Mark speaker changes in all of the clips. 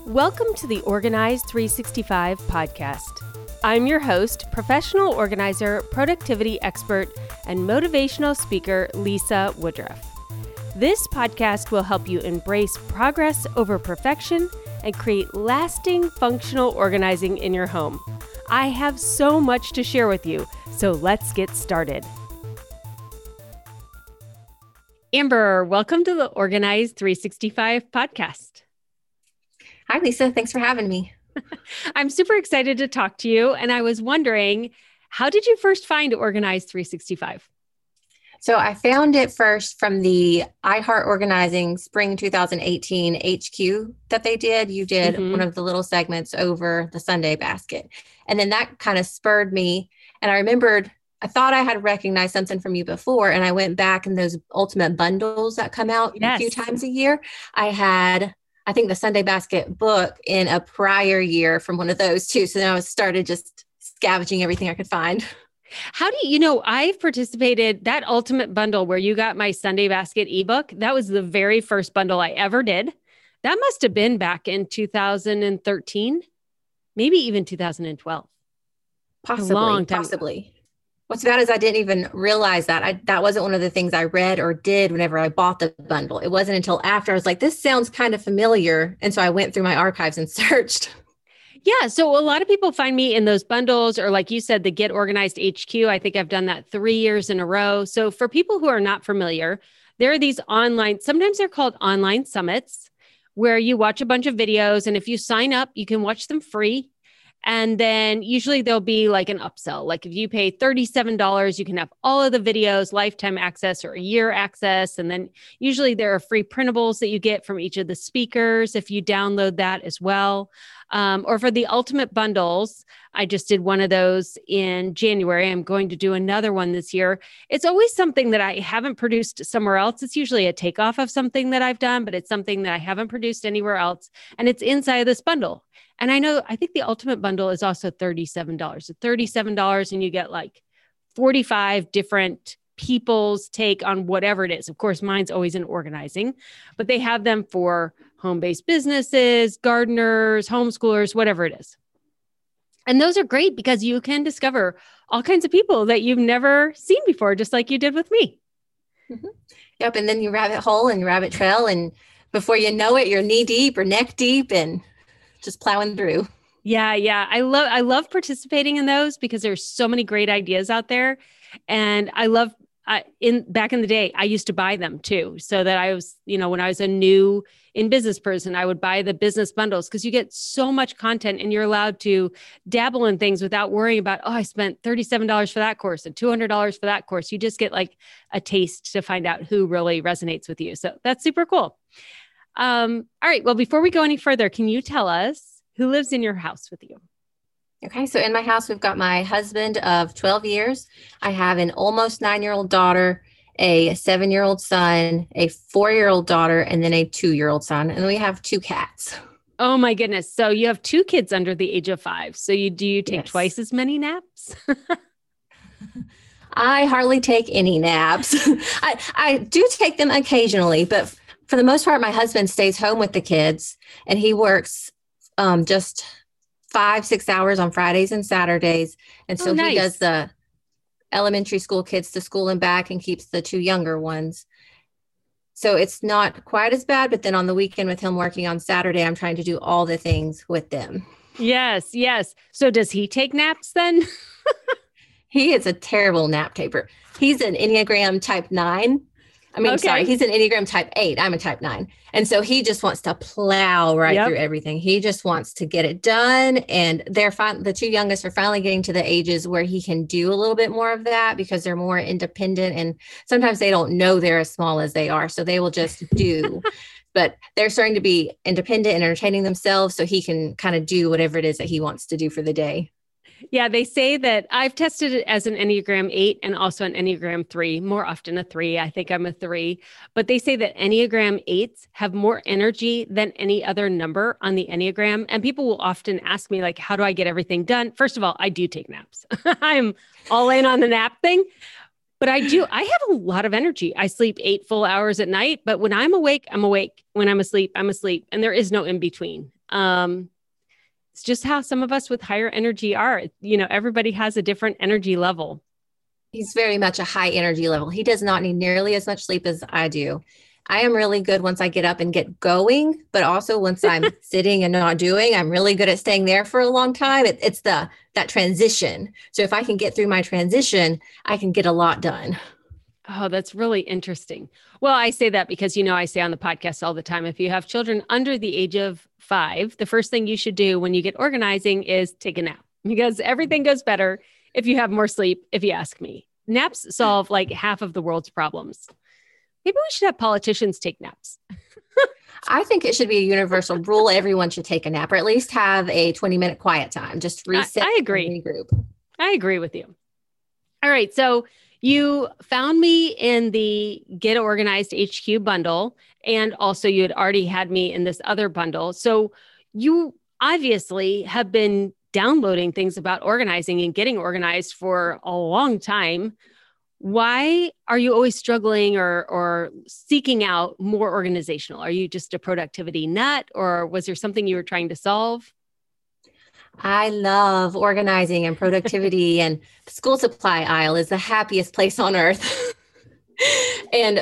Speaker 1: Welcome to the Organize 365 podcast. I'm your host, professional organizer, productivity expert, and motivational speaker, Lisa Woodruff. This podcast will help you embrace progress over perfection and create lasting functional organizing in your home. I have so much to share with you, so let's get started. Amber, welcome to the Organize 365 podcast.
Speaker 2: Hi, Lisa. Thanks for having me.
Speaker 1: I'm super excited to talk to you. And I was wondering, how did you first find Organize 365?
Speaker 2: So I found it first from the iHeart Organizing Spring 2018 HQ that they did. You did one of the little segments over the Sunday basket. And then that kind of spurred me. And I remembered, I thought I had recognized something from you before. And I went back in those ultimate bundles that come out a few times a year. I think the Sunday basket book in a prior year from one of those too. So then I started just scavenging everything I could find.
Speaker 1: How do I've participated that ultimate bundle where you got my Sunday basket ebook. That was the very first bundle I ever did. That must have been back in 2013, maybe even 2012.
Speaker 2: Possibly. What's bad is I didn't even realize that. That wasn't one of the things I read or did whenever I bought the bundle. It wasn't until after I was like, this sounds kind of familiar. And so I went through my archives and searched.
Speaker 1: Yeah. So a lot of people find me in those bundles, or like you said, the Get Organized HQ. I think I've done that 3 years in a row. So for people who are not familiar, there are these online, sometimes they're called online summits, where you watch a bunch of videos. And if you sign up, you can watch them free. And then usually there'll be like an upsell. Like if you pay $37, you can have all of the videos, lifetime access or a year access. And then usually there are free printables that you get from each of the speakers if you download that as well. Or for the ultimate bundles, I just did one of those in January. I'm going to do another one this year. It's always something that I haven't produced somewhere else. It's usually a takeoff of something that I've done, but it's something that I haven't produced anywhere else. And it's inside of this bundle. And I think the ultimate bundle is also $37. So $37 and you get like 45 different people's take on whatever it is. Of course, mine's always in organizing, but they have them for home-based businesses, gardeners, homeschoolers, whatever it is. And those are great because you can discover all kinds of people that you've never seen before, just like you did with me.
Speaker 2: Mm-hmm. Yep. And then you rabbit hole and rabbit trail. And before you know it, you're knee deep or neck deep and just plowing through.
Speaker 1: Yeah. I love participating in those because there's so many great ideas out there. And back in the day, I used to buy them too. So that I was, when I was a new in business person, I would buy the business bundles because you get so much content and you're allowed to dabble in things without worrying about, I spent $37 for that course and $200 for that course. You just get like a taste to find out who really resonates with you. So that's super cool. All right. Well, before we go any further, can you tell us who lives in your house with you?
Speaker 2: Okay. So in my house, we've got my husband of 12 years. I have an almost 9-year-old daughter, a 7-year-old son, a 4-year-old daughter, and then a 2-year-old son. And then we have 2 cats.
Speaker 1: Oh my goodness. So you have 2 kids under the age of 5. So do you take twice as many naps?
Speaker 2: I hardly take any naps. I do take them occasionally, but for the most part, my husband stays home with the kids and he works just 5-6 hours on Fridays and Saturdays. And so he does the elementary school kids to school and back and keeps the 2 younger ones. So it's not quite as bad. But then on the weekend with him working on Saturday, I'm trying to do all the things with them.
Speaker 1: Yes. So does he take naps then?
Speaker 2: He is a terrible nap taker. He's an Enneagram type 9. He's an Enneagram type 8. I'm a type 9. And so he just wants to plow through everything. He just wants to get it done. And the 2 youngest are finally getting to the ages where he can do a little bit more of that because they're more independent. And sometimes they don't know they're as small as they are. So they will just do, but they're starting to be independent and entertaining themselves. So he can kind of do whatever it is that he wants to do for the day.
Speaker 1: Yeah, they say that I've tested it as an Enneagram 8 and also an Enneagram 3, more often a 3. I think I'm a 3. But they say that Enneagram 8s have more energy than any other number on the Enneagram. And people will often ask me, like, how do I get everything done? First of all, I do take naps. I'm all in on the nap thing. But I have a lot of energy. I sleep 8 full hours at night, but when I'm awake, I'm awake. When I'm asleep, I'm asleep. And there is no in between. It's just how some of us with higher energy are. Everybody has a different energy level.
Speaker 2: He's very much a high energy level. He does not need nearly as much sleep as I do. I am really good once I get up and get going, but also once I'm sitting and not doing, I'm really good at staying there for a long time. It's that transition. So if I can get through my transition, I can get a lot done.
Speaker 1: Oh, that's really interesting. Well, I say that because, I say on the podcast all the time, if you have children under the age of 5, the first thing you should do when you get organizing is take a nap, because everything goes better if you have more sleep, if you ask me. Naps solve like half of the world's problems. Maybe we should have politicians take naps.
Speaker 2: I think it should be a universal rule. Everyone should take a nap, or at least have a 20-minute quiet time. Just reset.
Speaker 1: I agree.
Speaker 2: And regroup.
Speaker 1: I agree with you. All right. So you found me in the Get Organized HQ bundle, and also you had already had me in this other bundle. So you obviously have been downloading things about organizing and getting organized for a long time. Why are you always struggling or seeking out more organizational? Are you just a productivity nut, or was there something you were trying to solve?
Speaker 2: I love organizing and productivity, and the school supply aisle is the happiest place on earth. And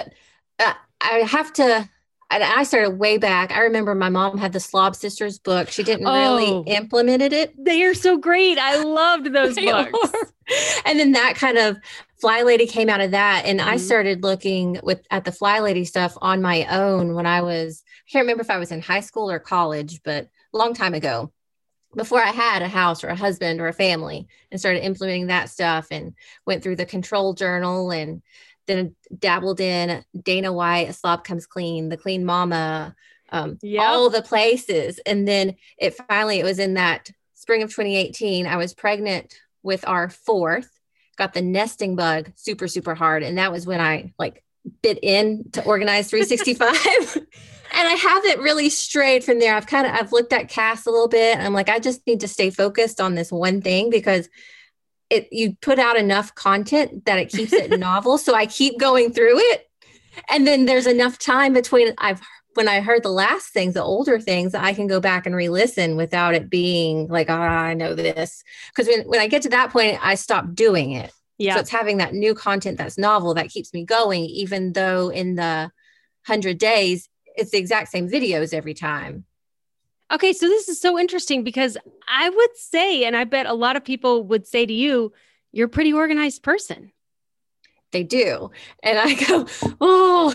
Speaker 2: I started way back. I remember my mom had the Slob Sisters book. She didn't really implemented it.
Speaker 1: They are so great. I loved those books.
Speaker 2: And then that kind of Fly Lady came out of that. And I started looking at the Fly Lady stuff on my own when I can't remember if I was in high school or college, but a long time ago, before I had a house or a husband or a family, and started implementing that stuff and went through the control journal, and then dabbled in Dana White, A Slob Comes Clean, The Clean Mama, all the places. And then it was in that spring of 2018, I was pregnant with our 4th, got the nesting bug super, super hard. And that was when I bit in to Organize 365. And I haven't really strayed from there. I've looked at CAS a little bit. And I'm like, I just need to stay focused on this one thing, because you put out enough content that it keeps it novel. So I keep going through it. And then there's enough time between when I heard the last things, the older things, I can go back and re-listen without it being like, I know this. Because when I get to that point, I stop doing it. Yeah. So it's having that new content that's novel that keeps me going, even though in the 100 days, it's the exact same videos every time.
Speaker 1: Okay. So this is so interesting, because I would say, and I bet a lot of people would say to you, you're a pretty organized person.
Speaker 2: They do. And I go, oh.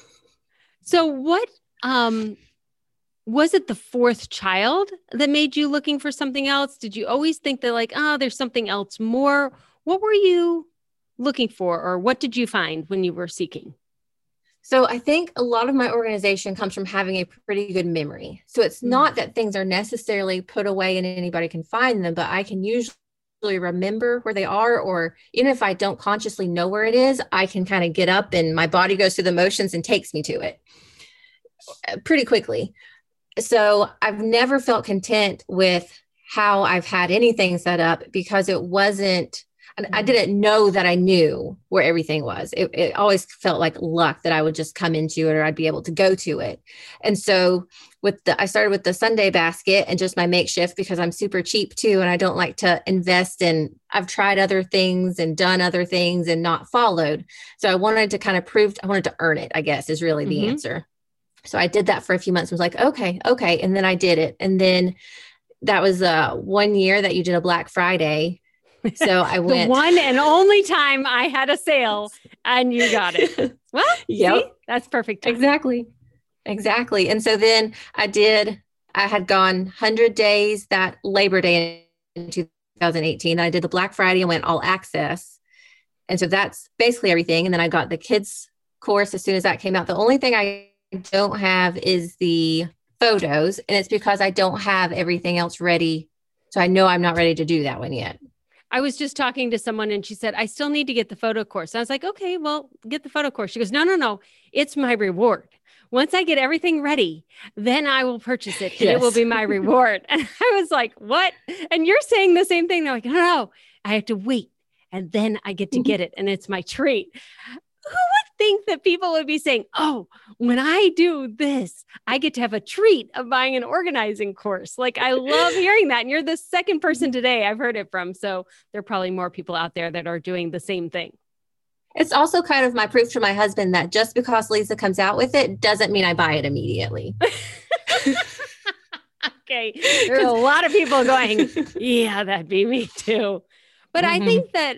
Speaker 1: So what, was it the 4th child that made you looking for something else? Did you always think that there's something else more? What were you looking for, or what did you find when you were seeking?
Speaker 2: So I think a lot of my organization comes from having a pretty good memory. So it's not that things are necessarily put away and anybody can find them, but I can usually remember where they are, or even if I don't consciously know where it is, I can kind of get up and my body goes through the motions and takes me to it pretty quickly. So I've never felt content with how I've had anything set up, because it wasn't, I didn't know that I knew where everything was. It always felt like luck that I would just come into it, or I'd be able to go to it. And so I started with the Sunday basket and just my makeshift, because I'm super cheap too. And I don't like to invest in, I've tried other things and done other things and not followed. So I wanted to kind of I wanted to earn it, I guess, is really the answer. So I did that for a few months. I was like, okay. And then I did it. And then that was 1 year that you did a Black Friday. So I went.
Speaker 1: The one and only time I had a sale and you got it. Well, see, that's perfect time.
Speaker 2: Exactly. And so then I had gone 100 days that Labor Day in 2018. I did the Black Friday and went all access. And so that's basically everything. And then I got the kids course as soon as that came out. The only thing I don't have is the photos, and it's because I don't have everything else ready. So I know I'm not ready to do that one yet.
Speaker 1: I was just talking to someone and she said, I still need to get the photo course. I was like, okay, well, get the photo course. She goes, no. It's my reward. Once I get everything ready, then I will purchase it and it will be my reward. And I was like, what? And you're saying the same thing. They're like, no, I have to wait and then I get to get it. And it's my treat. Who would think that people would be saying, oh, when I do this, I get to have a treat of buying an organizing course. Like, I love hearing that. And you're the second person today I've heard it from. So there are probably more people out there that are doing the same thing.
Speaker 2: It's also kind of my proof to my husband that just because Lisa comes out with it doesn't mean I buy it immediately.
Speaker 1: Okay. There's a lot of people going, yeah, that'd be me too. But I think that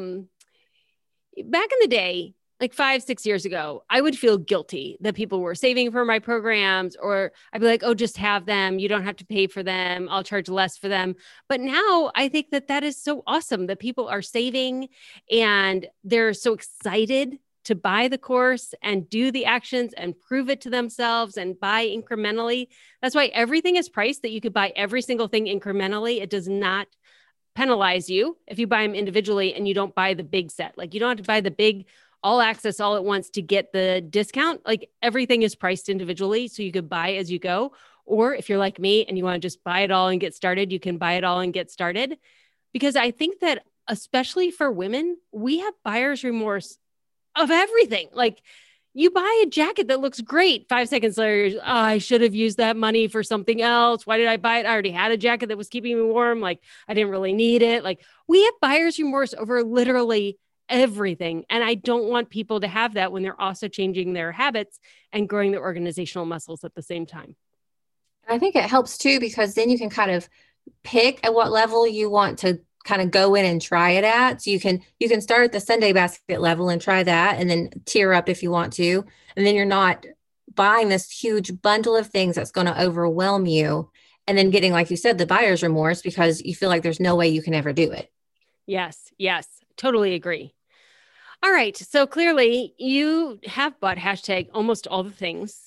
Speaker 1: back in the day, like 5-6 years ago, I would feel guilty that people were saving for my programs, or I'd be like, oh, just have them. You don't have to pay for them. I'll charge less for them. But now I think that that is so awesome that people are saving and they're so excited to buy the course and do the actions and prove it to themselves and buy incrementally. That's why everything is priced that you could buy every single thing incrementally. It does not penalize you if you buy them individually and you don't buy the big set. Like, you don't have to buy the big all access all at once to get the discount. Like, everything is priced individually, so you could buy as you go. Or if you're like me and you want to just buy it all and get started, you can buy it all and get started. Because I think that especially for women, we have buyer's remorse of everything. Like, you buy a jacket that looks great. 5 seconds later, oh, I should have used that money for something else. Why did I buy it? I already had a jacket that was keeping me warm. Like, I didn't really need it. Like, we have buyer's remorse over literally everything. And I don't want people to have that when they're also changing their habits and growing their organizational muscles at the same time.
Speaker 2: I think it helps too, because then you can kind of pick at what level you want to kind of go in and try it at. So you can start at the Sunday basket level and try that, and then tier up if you want to. And then you're not buying this huge bundle of things that's going to overwhelm you. And then getting, like you said, the buyer's remorse because you feel like there's no way you can ever do it.
Speaker 1: Yes. Totally agree. All right. So clearly you have bought hashtag almost all the things.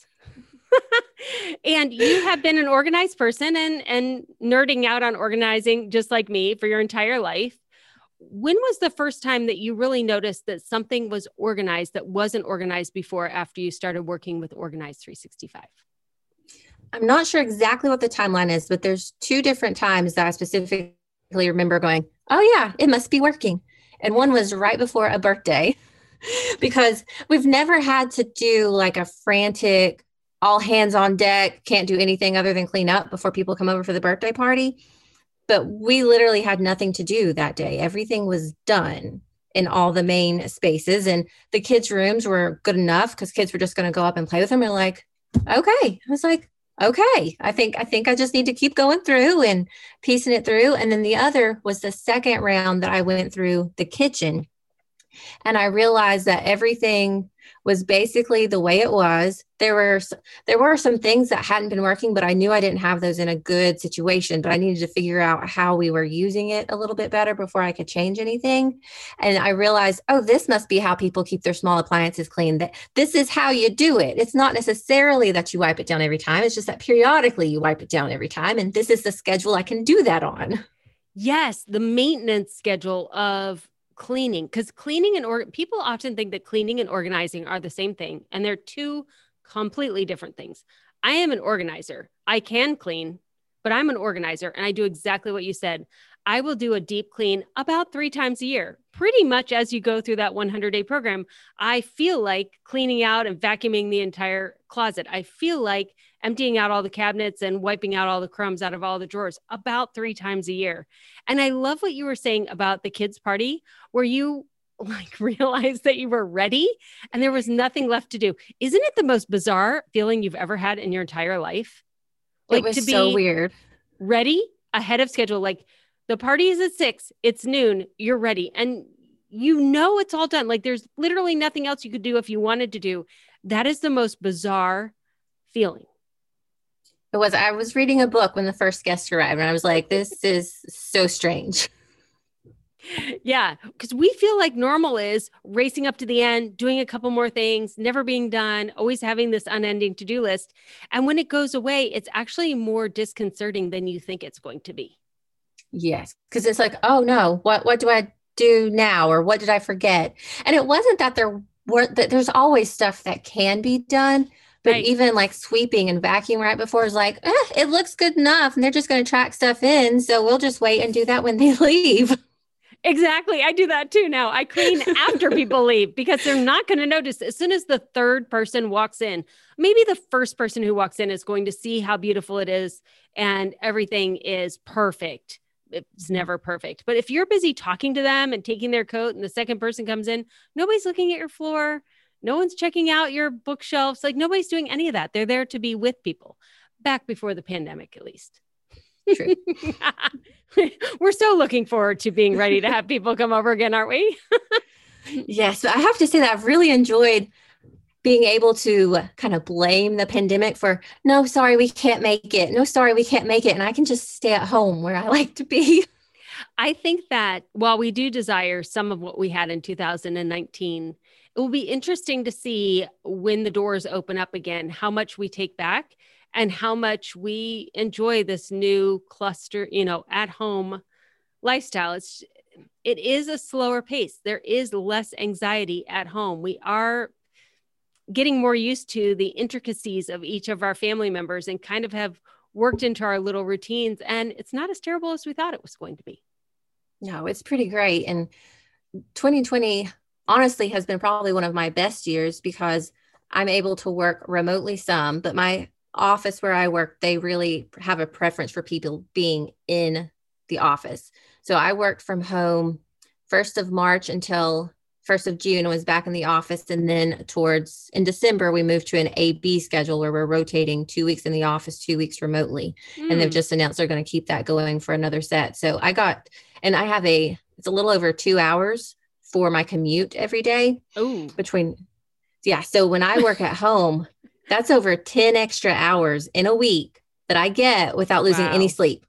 Speaker 1: And you have been an organized person and nerding out on organizing just like me for your entire life. When was the first time that you really noticed that something was organized that wasn't organized before, after you started working with Organize 365?
Speaker 2: I'm not sure exactly what the timeline is, but there's 2 different times that I specifically remember going, oh yeah, it must be working. And one was right before a birthday, because we've never had to do like a frantic, all hands on deck, can't do anything other than clean up before people come over for the birthday party. But we literally had nothing to do that day. Everything was done in all the main spaces, and the kids' rooms were good enough because kids were just going to go up and play with them. And like, okay. I was like, okay, I think I just need to keep going through and piecing it through. And then the other was the second round that I went through the kitchen, and I realized that everything was basically the way it was. There were some things that hadn't been working, but I knew I didn't have those in a good situation, but I needed to figure out how we were using it a little bit better before I could change anything. And I realized, oh, this must be how people keep their small appliances clean. That this is how you do it. It's not necessarily that you wipe it down every time. It's just that periodically you wipe it down every time. And this is the schedule I can do that on.
Speaker 1: Yes. The maintenance schedule of cleaning, because cleaning and people often think that cleaning and organizing are the same thing, and they're 2 completely different things. I am an organizer. I can clean, but I'm an organizer, and I do exactly what you said. I will do a deep clean about 3 times a year. Pretty much as you go through that 100-day program, I feel like cleaning out and vacuuming the entire closet. I feel like emptying out all the cabinets and wiping out all the crumbs out of all the drawers about 3 times a year. And I love what you were saying about the kids' party, where you like realized that you were ready and there was nothing left to do. Isn't it the most bizarre feeling you've ever had in your entire life?
Speaker 2: Like, it was to be so weird.
Speaker 1: Ready ahead of schedule. Like, the party is at 6, it's noon, you're ready. And you know it's all done. Like, there's literally nothing else you could do if you wanted to do. That is the most bizarre feeling.
Speaker 2: It was. I was reading a book when the first guest arrived, and I was like, this is so strange.
Speaker 1: Yeah, because we feel like normal is racing up to the end, doing a couple more things, never being done, always having this unending to-do list. And when it goes away, it's actually more disconcerting than you think it's going to be.
Speaker 2: Yes, because it's like, oh no, what do I do now? Or what did I forget? And it wasn't that there's always stuff that can be done. But right. Even like sweeping and vacuuming right before is like, it looks good enough. And they're just going to track stuff in. So we'll just wait and do that when they leave.
Speaker 1: Exactly. I do that too now. I clean after people leave because they're not going to notice. As soon as the third person walks in, maybe the first person who walks in is going to see how beautiful it is and everything is perfect. It's never perfect. But if you're busy talking to them and taking their coat and the second person comes in, nobody's looking at your floor. No one's checking out your bookshelves. Like nobody's doing any of that. They're there to be with people back before the pandemic, at least.
Speaker 2: True.
Speaker 1: We're so looking forward to being ready to have people come over again, aren't we?
Speaker 2: Yes, but I have to say that I've really enjoyed being able to kind of blame the pandemic for, no, sorry, we can't make it. No, sorry, we can't make it. And I can just stay at home where I like to be.
Speaker 1: I think that while we do desire some of what we had in 2019, it will be interesting to see when the doors open up again, how much we take back and how much we enjoy this new cluster, at home lifestyle. It is a slower pace. There is less anxiety at home. We are getting more used to the intricacies of each of our family members and kind of have worked into our little routines. And it's not as terrible as we thought it was going to be.
Speaker 2: No, it's pretty great. And 2020 honestly has been probably one of my best years because I'm able to work remotely some, but my office where I work, they really have a preference for people being in the office. So I worked from home 1st of March until 1st of June and was back in the office. And then in December, we moved to an A-B schedule where we're rotating 2 weeks in the office, 2 weeks remotely. And they've just announced they're going to keep that going for another set. So I have it's a little over 2 hours for my commute every day.
Speaker 1: Oh,
Speaker 2: So when I work at home, that's over 10 extra hours in a week that I get without losing any sleep.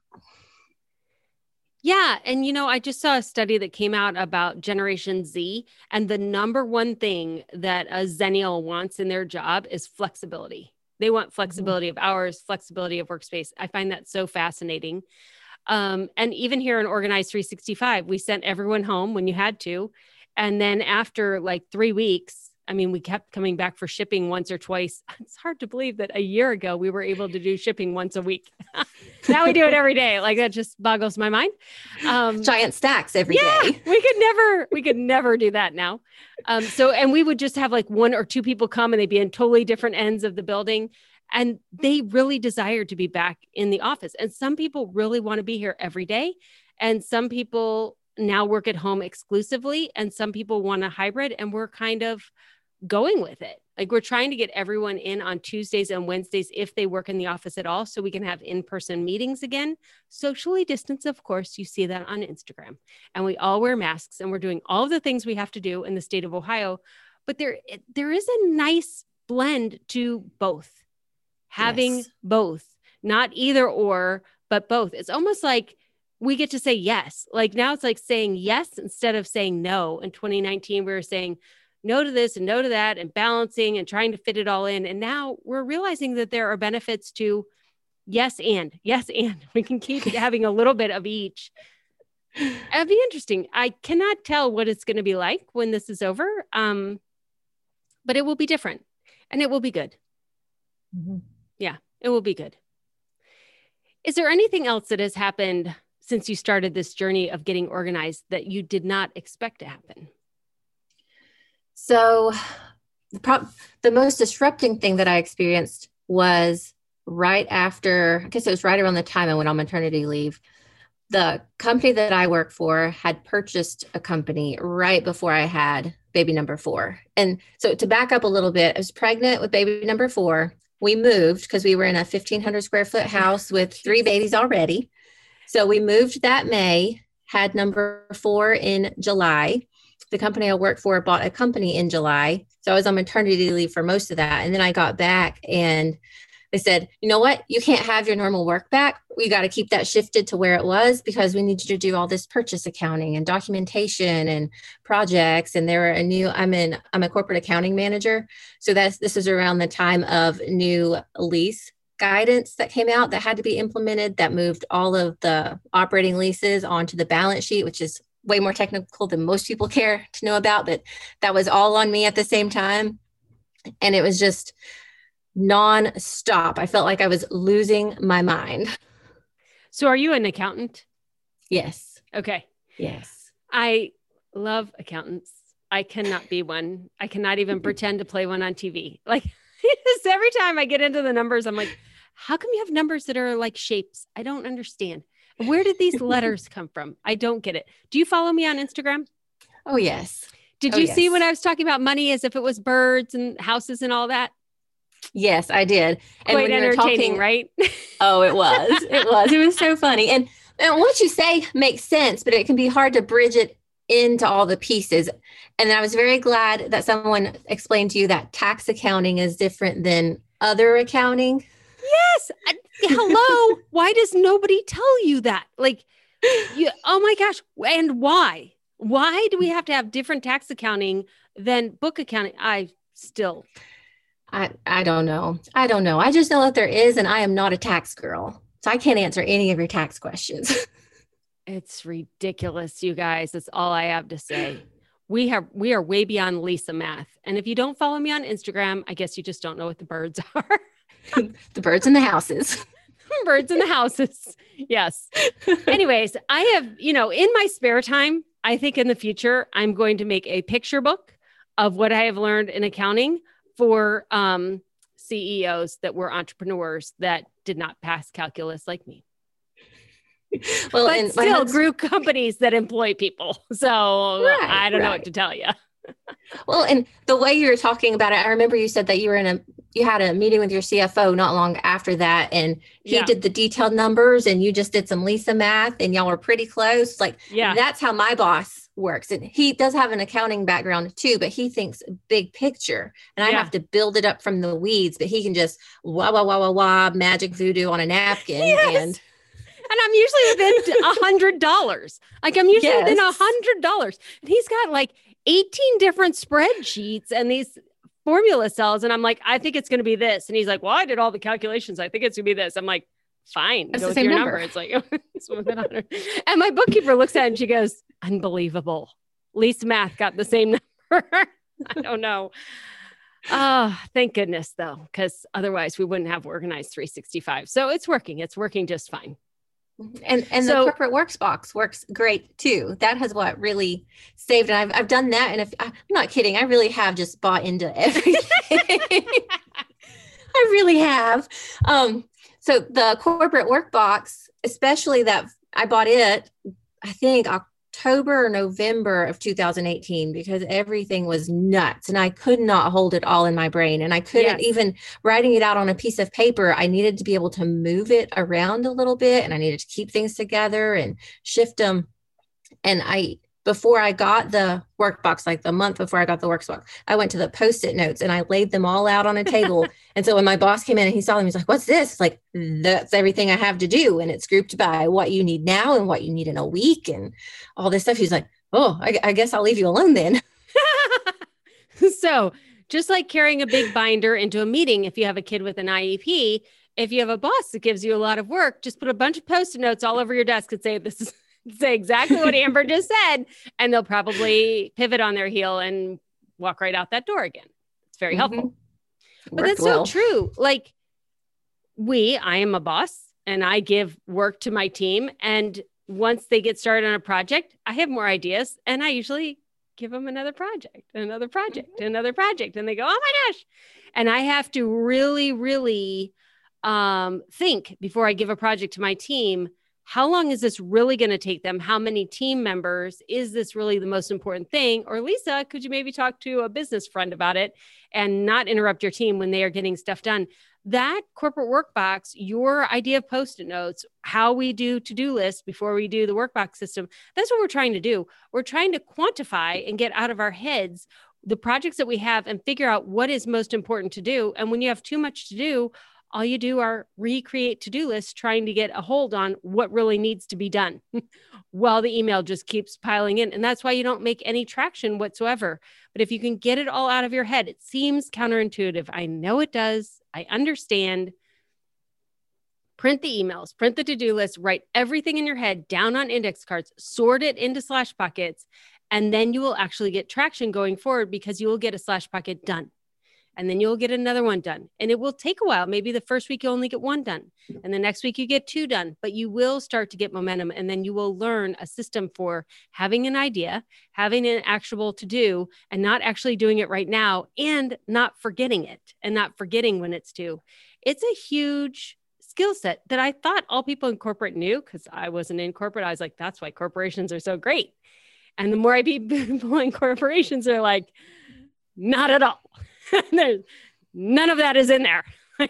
Speaker 1: Yeah. And, I just saw a study that came out about Generation Z, and the number one thing that a Zennial wants in their job is flexibility. They want flexibility of hours, flexibility of workspace. I find that so fascinating. And even here in Organized 365, we sent everyone home when you had to. And then after like 3 weeks, we kept coming back for shipping once or twice. It's hard to believe that a year ago we were able to do shipping once a week. Now we do it every day. Like that just boggles my mind.
Speaker 2: Giant stacks every day.
Speaker 1: We could never do that now. And we would just have like 1 or 2 people come and they'd be in totally different ends of the building. And they really desire to be back in the office. And some people really want to be here every day. And some people now work at home exclusively. And some people want a hybrid, and we're kind of going with it. Like we're trying to get everyone in on Tuesdays and Wednesdays if they work in the office at all, so we can have in-person meetings again. Socially distanced, of course, you see that on Instagram, and we all wear masks, and we're doing all of the things we have to do in the state of Ohio. But there is a nice blend to both, having both, not either or, but both. It's almost like we get to say yes. Like now it's like saying yes instead of saying no. In 2019, we were saying no to this and no to that and balancing and trying to fit it all in. And now we're realizing that there are benefits to yes. And we can keep having a little bit of each. It'd be interesting. I cannot tell what it's going to be like when this is over. But it will be different and it will be good.
Speaker 2: Mm-hmm.
Speaker 1: Yeah, it will be good. Is there anything else that has happened since you started this journey of getting organized that you did not expect to happen?
Speaker 2: So the most disrupting thing that I experienced was right after, I guess it was right around the time I went on maternity leave. The company that I work for had purchased a company right before I had baby number 4. And so to back up a little bit, I was pregnant with baby number 4. We moved because we were in a 1,500 square foot house with 3 babies already. So we moved that May, had number 4 in July. The company I worked for bought a company in July. So I was on maternity leave for most of that. And then I got back and they said, you know what? You can't have your normal work back. We got to keep that shifted to where it was because we need you to do all this purchase accounting and documentation and projects. And I'm a corporate accounting manager. So this is around the time of new lease guidance that came out that had to be implemented that moved all of the operating leases onto the balance sheet, which is way more technical than most people care to know about, but that was all on me at the same time. And it was just non-stop. I felt like I was losing my mind.
Speaker 1: So are you an accountant?
Speaker 2: Yes.
Speaker 1: Okay.
Speaker 2: Yes.
Speaker 1: I love accountants. I cannot be one. I cannot even pretend to play one on TV. Like every time I get into the numbers, I'm like, how come you have numbers that are like shapes? I don't understand. Where did these letters come from? I don't get it. Do you follow me on Instagram?
Speaker 2: Oh, yes.
Speaker 1: Did you see when I was talking about money as if it was birds and houses and all that?
Speaker 2: Yes, I did.
Speaker 1: And quite entertaining, right?
Speaker 2: Oh, it was. It was. It was so funny. And what you say makes sense, but it can be hard to bridge it into all the pieces. And I was very glad that someone explained to you that tax accounting is different than other accounting.
Speaker 1: Yes. Hello. Why does nobody tell you that? Like, oh my gosh. And why? Why do we have to have different tax accounting than book accounting? I
Speaker 2: don't know. I don't know. I just know that there is, and I am not a tax girl. So I can't answer any of your tax questions.
Speaker 1: It's ridiculous, you guys. That's all I have to say. We are way beyond Lisa math. And if you don't follow me on Instagram, I guess you just don't know what the birds are.
Speaker 2: The birds in the houses.
Speaker 1: Birds in the houses. Yes. Anyways, I have, in my spare time, I think in the future, I'm going to make a picture book of what I have learned in accounting for CEOs that were entrepreneurs that did not pass calculus like me. Well, but still grew companies that employ people. So I don't know what to tell you.
Speaker 2: Well, and the way you were talking about it, I remember you said that you had a meeting with your CFO not long after that, and he did the detailed numbers and you just did some Lisa math and y'all were pretty close. Like, that's how my boss works. And he does have an accounting background too, but he thinks big picture, and I have to build it up from the weeds, but he can just magic voodoo on a napkin.
Speaker 1: Yes. And I'm usually within $100. Like I'm usually within $100. And he's got like 18 different spreadsheets and these formula cells. And I'm like, I think it's going to be this. And he's like, well, I did all the calculations. I think it's going to be this. I'm like, fine.
Speaker 2: That's
Speaker 1: go
Speaker 2: the
Speaker 1: with
Speaker 2: same
Speaker 1: your
Speaker 2: number.
Speaker 1: It's like, it's within 100. And my bookkeeper looks at it and she goes, unbelievable. Lisa math got the same number. I don't know. Oh, thank goodness though, because otherwise we wouldn't have Organized 365. So it's working. It's working just fine.
Speaker 2: And so, the corporate works box works great too. That has what really saved. And I've done that. And if I'm not kidding, I really have just bought into everything. I really have. So the corporate work box, especially that I bought it, I think October or November of 2018, because everything was nuts and I could not hold it all in my brain. And I couldn't even writing it out on a piece of paper. I needed to be able to move it around a little bit, and I needed to keep things together and shift them. And before I got the workbox, like the month before I got the workbox, I went to the Post-it notes and I laid them all out on a table. And so when my boss came in and he saw them, he's like, what's this? It's like, that's everything I have to do. And it's grouped by what you need now and what you need in a week and all this stuff. He's like, oh, I guess I'll leave you alone then.
Speaker 1: So just like carrying a big binder into a meeting, if you have a kid with an IEP, if you have a boss that gives you a lot of work, just put a bunch of Post-it notes all over your desk and say exactly what Amber just said, and they'll probably pivot on their heel and walk right out that door again. It's very helpful. But that's so true. Like I am a boss and I give work to my team. And once they get started on a project, I have more ideas and I usually give them another project. And they go, oh my gosh. And I have to really, really think before I give a project to my team, how long is this really going to take them? How many team members? Is this really the most important thing? Or Lisa, could you maybe talk to a business friend about it and not interrupt your team when they are getting stuff done? That corporate workbox, your idea of Post-it notes, how we do to-do lists before we do the workbox system, that's what we're trying to do. We're trying to quantify and get out of our heads the projects that we have and figure out what is most important to do. And when you have too much to do, all you do are recreate to-do lists trying to get a hold on what really needs to be done while the email just keeps piling in. And that's why you don't make any traction whatsoever. But if you can get it all out of your head, it seems counterintuitive. I know it does. I understand. Print the emails, print the to-do list, write everything in your head down on index cards, sort it into slash buckets, and then you will actually get traction going forward because you will get a slash bucket done. and then you'll get another one done. And it will take a while. Maybe the first week you only get one done, and the next week you get two done, but you will start to get momentum. And then you will learn a system for having an idea, having an actionable to do, and not actually doing it right now, and not forgetting it, and not forgetting when it's due. It's a huge skill set that I thought all people in corporate knew, because I wasn't in corporate. I was like, that's why corporations are so great. And the more I meet people in corporations, are like, not at all. There's none of that is in there.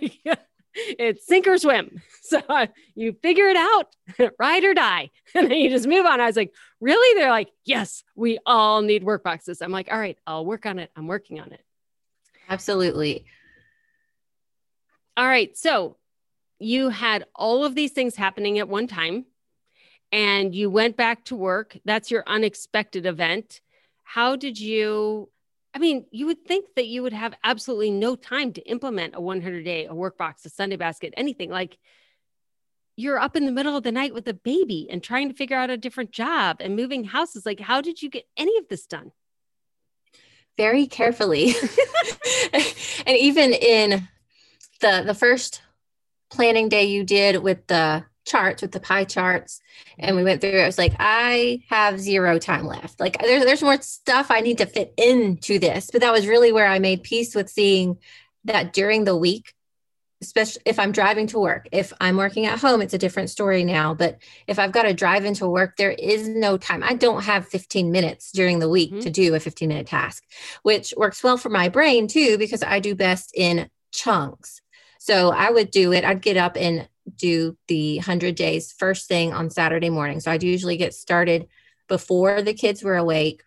Speaker 1: It's sink or swim. So you figure it out, ride or die. And then you just move on. I was like, really? They're like, yes, we all need work boxes. I'm like, all right, I'll work on it. I'm working on it.
Speaker 2: Absolutely.
Speaker 1: All right. So you had all of these things happening at one time, and you went back to work. That's your unexpected event. How did you, I mean, you would think that you would have absolutely no time to implement a 100-day, a work box, a Sunday basket, anything. Like, you're up in the middle of the night with a baby and trying to figure out a different job and moving houses. Like, how did you get any of this done?
Speaker 2: Very carefully. And even in the first planning day you did with the charts, with the pie charts, and we went through it, I was like, I have 0 time left. Like, there's more stuff I need to fit into this. But that was really where I made peace with seeing that during the week, especially if I'm driving to work. If I'm working at home, it's a different story now. But if I've got to drive into work, there is no time. I don't have 15 minutes during the week to do a 15-minute task, which works well for my brain too, because I do best in chunks. So I would do it. I'd get up and do the 100 days first thing on Saturday morning. So I'd usually get started before the kids were awake.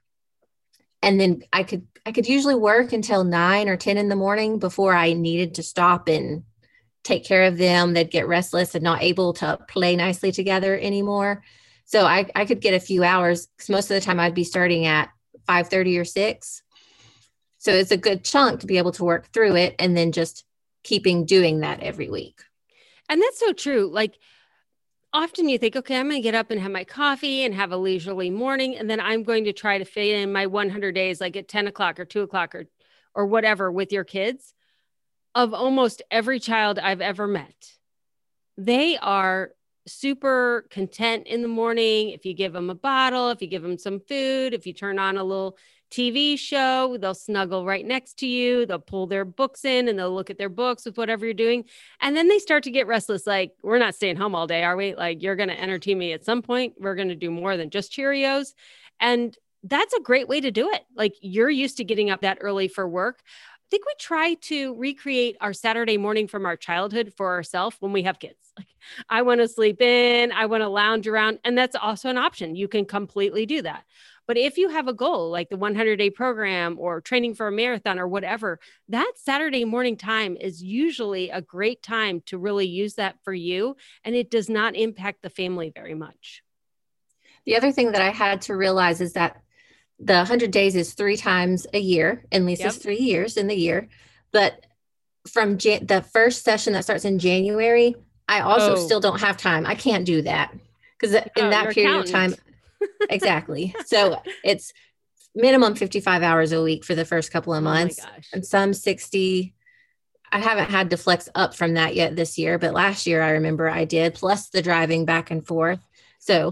Speaker 2: And then I could usually work until 9 or 10 in the morning before I needed to stop and take care of them. They'd get restless and not able to play nicely together anymore. So I could get a few hours, because most of the time I'd be starting at 5:30 or 6. So it's a good chunk to be able to work through it, and then just keeping doing that every week.
Speaker 1: And that's so true. Like, often you think, okay, I'm going to get up and have my coffee and have a leisurely morning, and then I'm going to try to fit in my 100 days, like at 10 o'clock or 2 o'clock or whatever with your kids. Of almost every child I've ever met, they are super content in the morning. If you give them a bottle, if you give them some food, if you turn on a little TV show, they'll snuggle right next to you. They'll pull their books in and they'll look at their books with whatever you're doing. And then they start to get restless. Like, we're not staying home all day, are we? Like, you're going to entertain me at some point. We're going to do more than just Cheerios. And that's a great way to do it. Like, you're used to getting up that early for work. I think we try to recreate our Saturday morning from our childhood for ourselves when we have kids. Like, I want to sleep in, I want to lounge around. And that's also an option. You can completely do that. But if you have a goal like the 100-day program or training for a marathon or whatever, that Saturday morning time is usually a great time to really use that for you. And it does not impact the family very much.
Speaker 2: The other thing that I had to realize is that the 100 days is 3 times a year, and Lisa's 3 years in the year. But from the first session that starts in January, I also still don't have time. I can't do that, because in that period of time, exactly. So it's minimum 55 hours a week for the first couple of months, and some 60. I haven't had to flex up from that yet this year, but last year I remember I did, plus the driving back and forth. So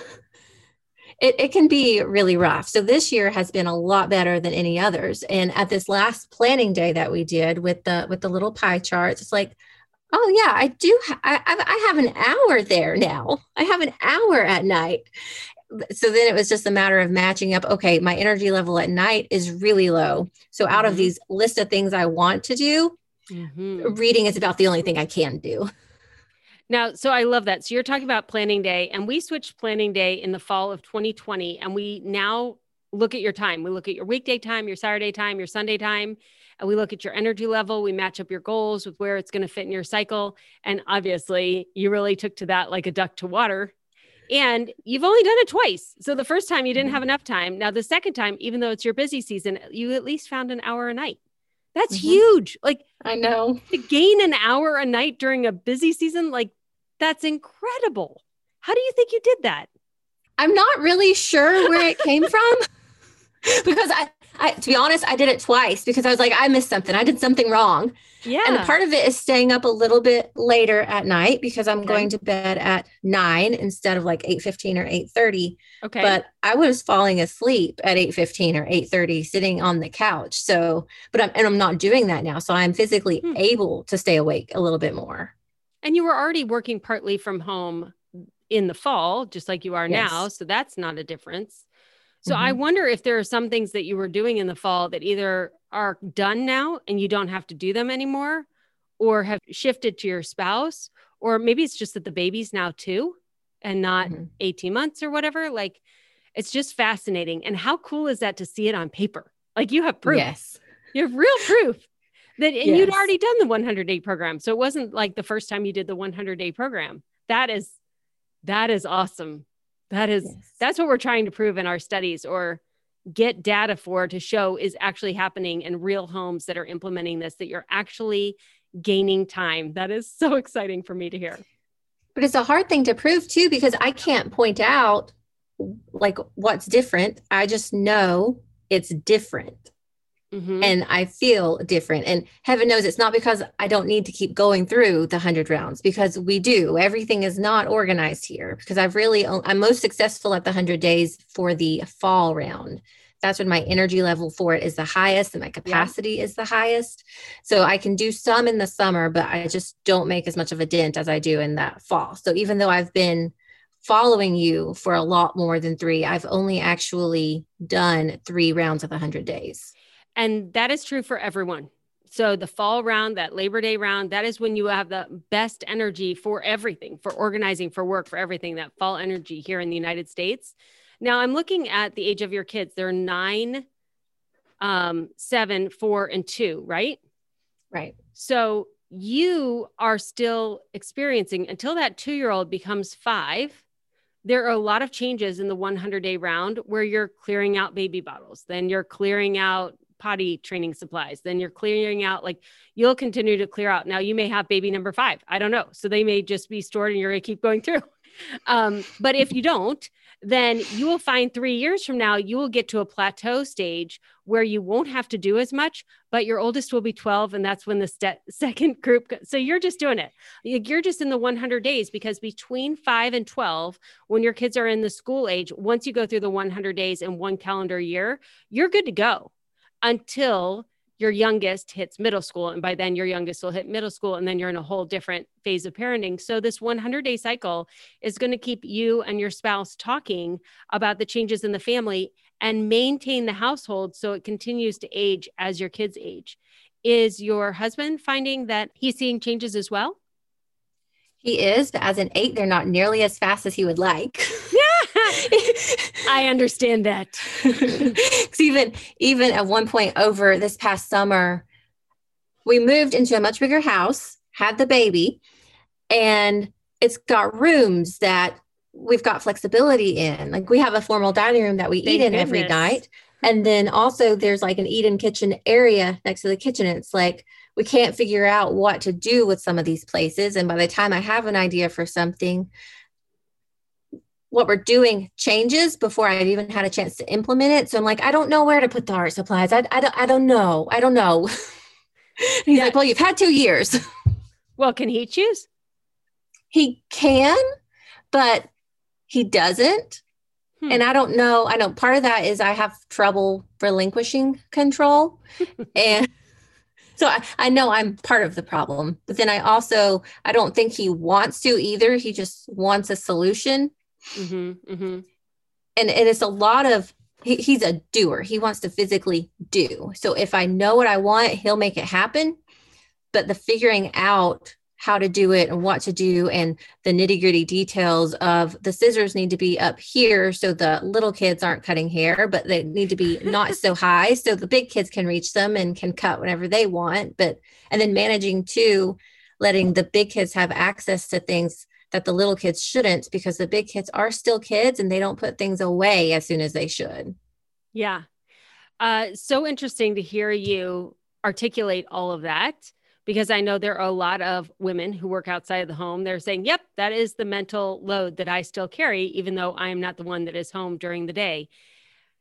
Speaker 2: it can be really rough. So this year has been a lot better than any others. And at this last planning day that we did with the little pie charts, it's like, oh yeah, I do. I have an hour there now. I have an hour at night. So then it was just a matter of matching up. Okay, my energy level at night is really low. So out of these list of things I want to do, reading is about the only thing I can do.
Speaker 1: Now, so I love that. So you're talking about planning day, and we switched planning day in the fall of 2020. And we now look at your time. We look at your weekday time, your Saturday time, your Sunday time, and we look at your energy level. We match up your goals with where it's going to fit in your cycle. And obviously you really took to that like a duck to water. And you've only done it twice. So the first time you didn't have enough time. Now the second time, even though it's your busy season, you at least found an hour a night. That's huge. Like,
Speaker 2: I know,
Speaker 1: to gain an hour a night during a busy season, like, that's incredible. How do you think you did that?
Speaker 2: I'm not really sure where it came from, because To be honest, I did it twice because I was like, I missed something. I did something wrong.
Speaker 1: Yeah.
Speaker 2: And part of it is staying up a little bit later at night because I'm going to bed at 9 instead of like 8:15 or 8:30.
Speaker 1: Okay.
Speaker 2: But I was falling asleep at 8:15 or 8:30 sitting on the couch. So, I'm not doing that now. So I'm physically able to stay awake a little bit more.
Speaker 1: And you were already working partly from home in the fall, just like you are now. So that's not a difference. So I wonder if there are some things that you were doing in the fall that either are done now and you don't have to do them anymore, or have shifted to your spouse, or maybe it's just that the baby's now 2 and not 18 months or whatever. Like, it's just fascinating. And how cool is that to see it on paper? Like, you have proof.
Speaker 2: Yes.
Speaker 1: You have real proof that, and you'd already done the 100-day program. So it wasn't like the first time you did the 100-day program. That is awesome. That's what we're trying to prove in our studies, or get data for, to show is actually happening in real homes that are implementing this, that you're actually gaining time. That is so exciting for me to hear.
Speaker 2: But it's a hard thing to prove too, because I can't point out like what's different. I just know it's different. And I feel different. And heaven knows it's not because I don't need to keep going through the 100 rounds, because we do. Everything is not organized here, because I'm most successful at the 100 days for the fall round. That's when my energy level for it is the highest and my capacity is the highest. So I can do some in the summer, but I just don't make as much of a dent as I do in that fall. So even though I've been following you for a lot more than 3, I've only actually done 3 rounds of the 100 days.
Speaker 1: And that is true for everyone. So the fall round, that Labor Day round, that is when you have the best energy for everything, for organizing, for work, for everything, that fall energy here in the United States. Now I'm looking at the age of your kids. They're 9, 7, 4, and 2, right?
Speaker 2: Right.
Speaker 1: So you are still experiencing, until that 2-year-old becomes 5, there are a lot of changes in the 100-day round where you're clearing out baby bottles. Then you're clearing out potty training supplies. Then you're clearing out, like, you'll continue to clear out. Now you may have baby number 5. I don't know. So they may just be stored and you're going to keep going through. But if you don't, then you will find 3 years from now, you will get to a plateau stage where you won't have to do as much, but your oldest will be 12. And that's when the second group. So you're just doing it. You're just in the 100 days, because between 5 and 12, when your kids are in the school age, once you go through the 100 days in 1 calendar year, you're good to go until your youngest hits middle school. And by then your youngest will hit middle school. And then you're in a whole different phase of parenting. So this 100-day cycle is going to keep you and your spouse talking about the changes in the family and maintain the household so it continues to age as your kids age. Is your husband finding that he's seeing changes as well?
Speaker 2: He is, but as an 8, they're not nearly as fast as he would like.
Speaker 1: I understand that.
Speaker 2: even at one point over this past summer, we moved into a much bigger house, had the baby, and it's got rooms that we've got flexibility in. Like, we have a formal dining room that we eat in every night. And then also there's like an eat-in kitchen area next to the kitchen. And it's like, we can't figure out what to do with some of these places. And by the time I have an idea for something, what we're doing changes before I've even had a chance to implement it. So I'm like, I don't know where to put the art supplies. I don't know. He's like, well, you've had 2 years.
Speaker 1: Well, can he choose?
Speaker 2: He can, but he doesn't. And I don't know. I know part of that is I have trouble relinquishing control. And so I know I'm part of the problem, but then I don't think he wants to either. He just wants a solution. And it's a lot of, he's a doer. He wants to physically do. So if I know what I want, he'll make it happen. But the figuring out how to do it and what to do and the nitty gritty details of the scissors need to be up here so the little kids aren't cutting hair, but they need to be not so high so the big kids can reach them and can cut whenever they want. And then managing to letting the big kids have access to things that the little kids shouldn't, because the big kids are still kids and they don't put things away as soon as they should.
Speaker 1: Yeah. So interesting to hear you articulate all of that, because I know there are a lot of women who work outside of the home. They're saying, yep, that is the mental load that I still carry, even though I am not the one that is home during the day.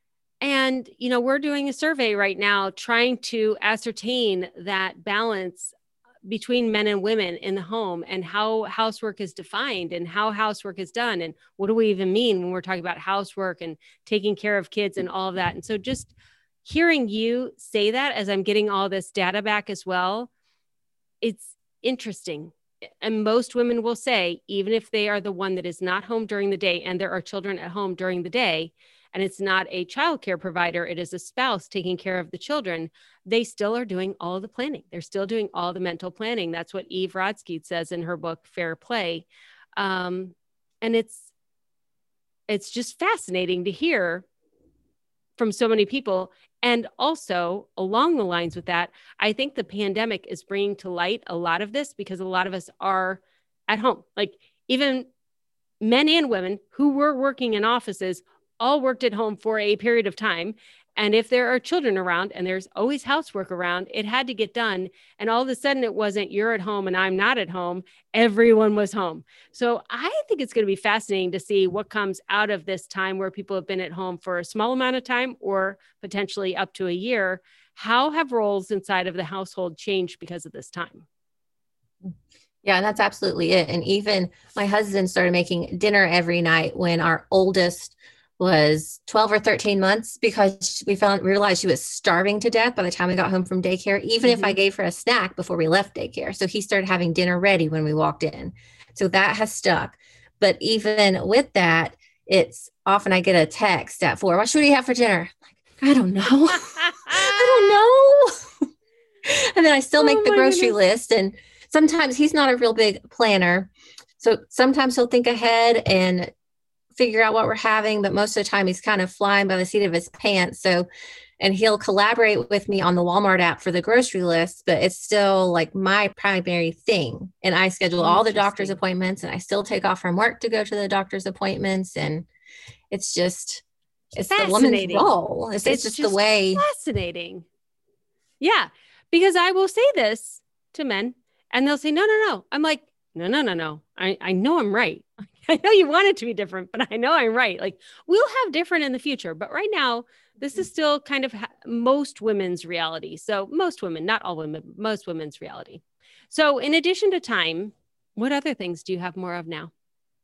Speaker 1: And, we're doing a survey right now trying to ascertain that balance between men and women in the home and how housework is defined and how housework is done. And what do we even mean when we're talking about housework and taking care of kids and all of that? And so just hearing you say that as I'm getting all this data back as well, it's interesting. And most women will say, even if they are the one that is not home during the day and there are children at home during the day, and it's not a childcare provider, it is a spouse taking care of the children, they still are doing all the planning. They're still doing all the mental planning. That's what Eve Rodsky says in her book, Fair Play. And it's just fascinating to hear from so many people. And also along the lines with that, I think the pandemic is bringing to light a lot of this because a lot of us are at home. Like even men and women who were working in offices all worked at home for a period of time. And if there are children around, and there's always housework around, it had to get done. And all of a sudden it wasn't you're at home and I'm not at home. Everyone was home. So I think it's going to be fascinating to see what comes out of this time where people have been at home for a small amount of time or potentially up to a year. How have roles inside of the household changed because of this time?
Speaker 2: Yeah, that's absolutely it. And even my husband started making dinner every night when our oldest was 12 or 13 months because we realized she was starving to death by the time we got home from daycare, even if I gave her a snack before we left daycare. So he started having dinner ready when we walked in. So that has stuck. But even with that, it's often I get a text at 4, what should we have for dinner? I'm like, I don't know. I don't know. And then I still make the grocery list. And sometimes he's not a real big planner. So sometimes he'll think ahead and figure out what we're having, but most of the time he's kind of flying by the seat of his pants. So, and he'll collaborate with me on the Walmart app for the grocery list, but it's still like my primary thing. And I schedule all the doctor's appointments and I still take off from work to go to the doctor's appointments. And it's the woman's role. It's just the way.
Speaker 1: Fascinating. Yeah. Because I will say this to men and they'll say, no. I'm like, no. I know I'm right. I know you want it to be different, but I know I'm right. Like we'll have different in the future, but right now this is still kind of most women's reality. So most women, not all women, most women's reality. So in addition to time, what other things do you have more of now?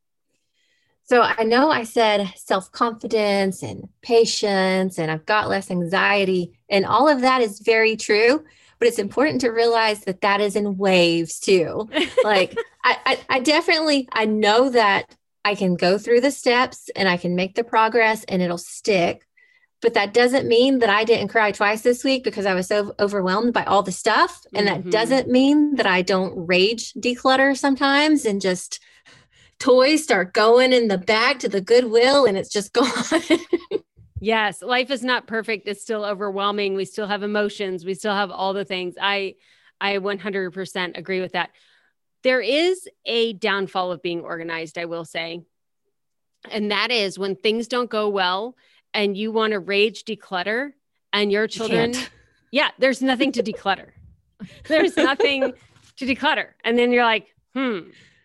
Speaker 2: So I know I said self-confidence and patience, and I've got less anxiety, and all of that is very true. But it's important to realize that that is in waves too. Like I definitely, I know that I can go through the steps and I can make the progress and it'll stick. But that doesn't mean that I didn't cry twice this week because I was so overwhelmed by all the stuff. And that doesn't mean that I don't rage declutter sometimes and just toys start going in the bag to the Goodwill and it's just gone.
Speaker 1: Yes, life is not perfect. It's still overwhelming. We still have emotions. We still have all the things. I 100% agree with that. There is a downfall of being organized, I will say. And that is when things don't go well and you want to rage declutter and your children, there's nothing to declutter. There's nothing to declutter. And then you're like, what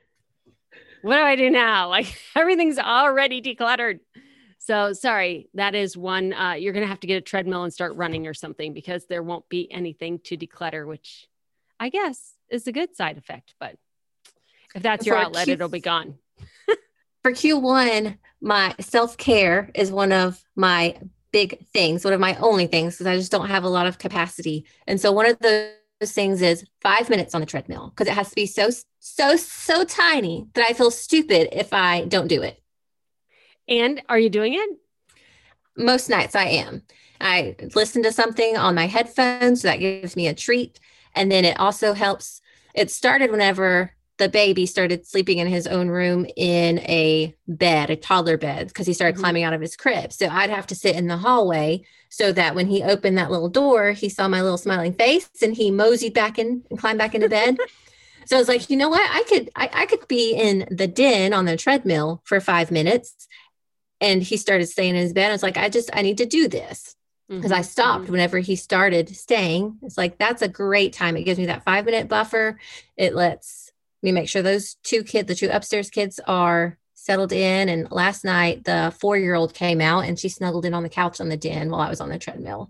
Speaker 1: do I do now? Like everything's already decluttered. So sorry, that is one, you're going to have to get a treadmill and start running or something because there won't be anything to declutter, which I guess is a good side effect. But if that's your outlet, it'll be gone.
Speaker 2: For Q1, my self-care is one of my big things, one of my only things, because I just don't have a lot of capacity. And so one of those things is 5 minutes on the treadmill because it has to be so tiny that I feel stupid if I don't do it.
Speaker 1: And are you doing it?
Speaker 2: Most nights I am. I listen to something on my headphones, so that gives me a treat. And then it also helps. It started whenever the baby started sleeping in his own room in a bed, a toddler bed, because he started climbing out of his crib. So I'd have to sit in the hallway so that when he opened that little door, he saw my little smiling face and he moseyed back in and climbed back into bed. So I was like, you know what? I could be in the den on the treadmill for 5 minutes. And he started staying in his bed. I was like, I need to do this because I stopped whenever he started staying. It's like, that's a great time. It gives me that 5 minute buffer. It lets me make sure those the two upstairs kids are settled in. And last night, the 4-year-old came out and she snuggled in on the couch on the den while I was on the treadmill.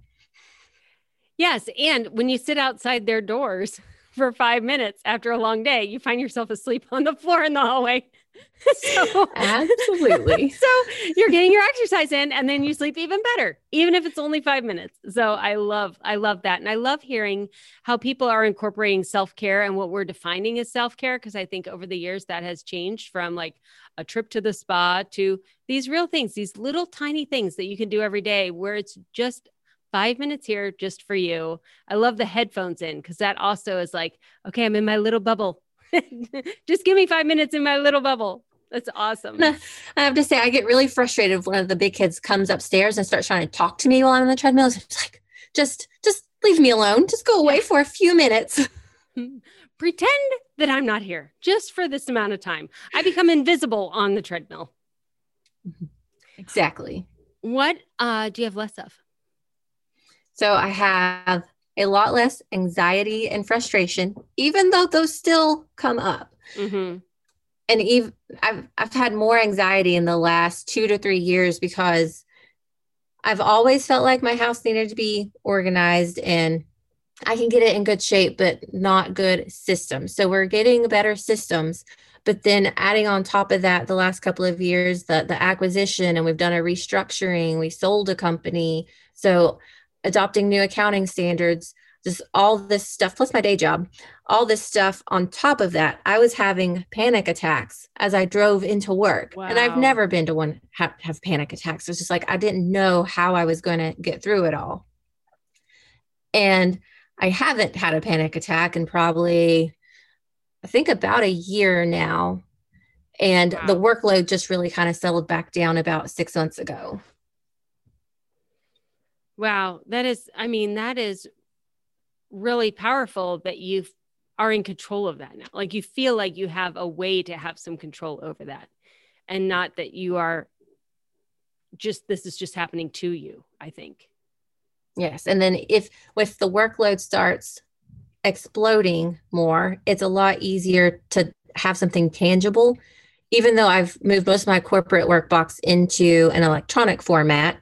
Speaker 1: Yes. And when you sit outside their doors for 5 minutes after a long day, you find yourself asleep on the floor in the hallway.
Speaker 2: So absolutely.
Speaker 1: So you're getting your exercise in and then you sleep even better, even if it's only 5 minutes. So I love that. And I love hearing how people are incorporating self-care and what we're defining as self-care. Cause I think over the years that has changed from like a trip to the spa to these real things, these little tiny things that you can do every day where it's just 5 minutes here just for you. I love the headphones in because that also is like, okay, I'm in my little bubble. Just give me 5 minutes in my little bubble. That's awesome.
Speaker 2: I have to say, I get really frustrated if one of the big kids comes upstairs and starts trying to talk to me while I'm on the treadmill. It's like, just leave me alone. Just go away for a few minutes.
Speaker 1: Pretend that I'm not here just for this amount of time. I become invisible on the treadmill.
Speaker 2: Exactly.
Speaker 1: What do you have less of?
Speaker 2: So I have a lot less anxiety and frustration, even though those still come up. Mm-hmm. And I've had more anxiety in the last 2 to 3 years because I've always felt like my house needed to be organized and I can get it in good shape, but not good systems. So we're getting better systems, but then adding on top of that, the last couple of years, the acquisition, and we've done a restructuring, we sold a company. So adopting new accounting standards, just all this stuff, plus my day job, all this stuff on top of that, I was having panic attacks as I drove into work. Wow. And I've never been to one have panic attacks. It's just like, I didn't know how I was going to get through it all. And I haven't had a panic attack in probably, I think about a year now. And wow. The workload just really kind of settled back down about 6 months ago.
Speaker 1: Wow. That is really powerful that you are in control of that now. Like you feel like you have a way to have some control over that and not that you are this is just happening to you, I think.
Speaker 2: Yes. And then if the workload starts exploding more, it's a lot easier to have something tangible. Even though I've moved most of my corporate workbox into an electronic format,